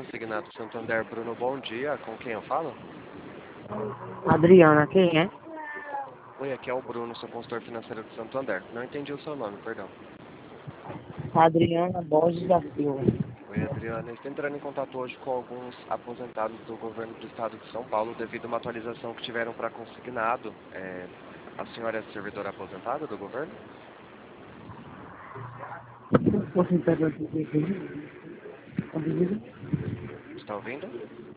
Consignado Santander, Bruno, bom dia. Com quem eu falo? Adriana, quem é? Oi, aqui é o Bruno, sou consultor financeiro do Santander. Não entendi o seu nome, perdão. Adriana Borges da Silva. Oi, Adriana. Estou entrando em contato hoje com alguns aposentados do governo do estado de São Paulo devido a uma atualização que tiveram para consignado. A senhora é servidora aposentada do governo? Você pegou aqui, Está ouvindo?